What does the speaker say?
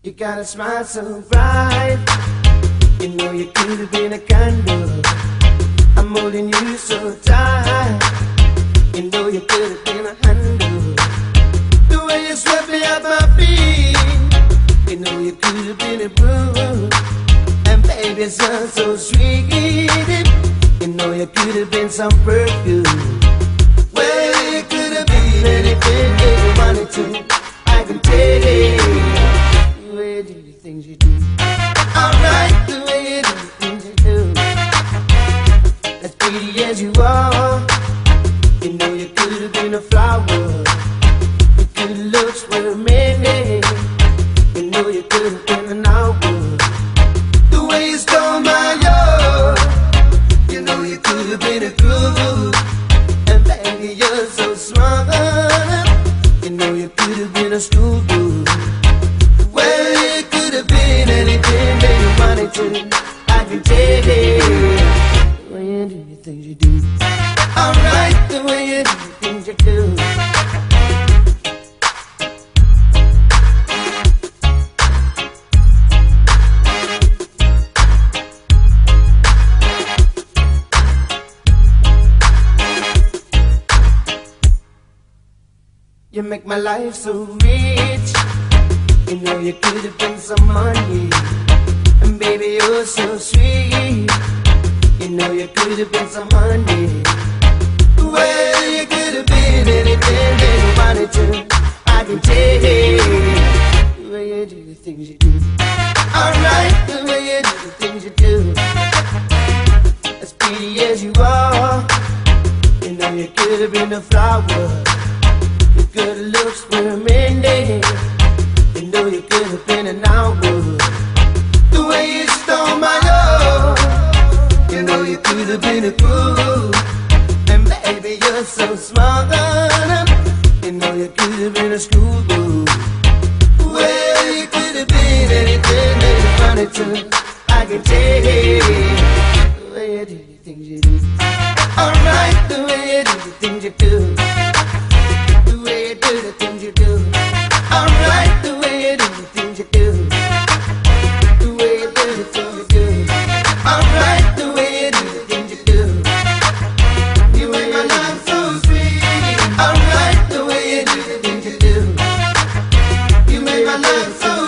You got a smile so bright. You know you could have been a candle. I'm holding you so tight. You know you could have been a handle. The way you swept me off my feet. You know you could have been a broom. And baby, it sounds so sweet. You know you could have been some perfume. Well, you could have been anything you wanted to. I can tell you. The way you do the things you do. Alright, the way you do the things you do. As pretty as you are. You know you could have been a flower. Your good looks were amazing. You know you could have been an hour. The way you stole my love. You know you could have been a groove. And baby, you're so smart. You know you could have been a schoolgirl. Well, you could have been anything that you wanted to. I can tell you. The way you do the things you do. Alright, the way you do the things you do. You make my life so rich. You know you could have been some money. And baby, you're so sweet. You know you could have been some money. Well, you could have been anything that you wanted to. I can tell you. The way you do the things you do. Alright, the way you do the things you do. As pretty as you are. You know you could have been a flower. Your good looks were amazing. You know you could have been an hour. The way you stole my love. You know you could have been a groove. And baby, you're so smart. You know you could have been a schoolgirl. Well, you could have been anything that you wanted to. I can tell you. The way you do the things you do. Alright, the way you do the things you do. The way you do the things you do. Alright, the way you do the things you do. The way you do the things you do. Alright, the way you do the things you do. You make my life so sweet. Alright, the way you do the things you do. You make my life so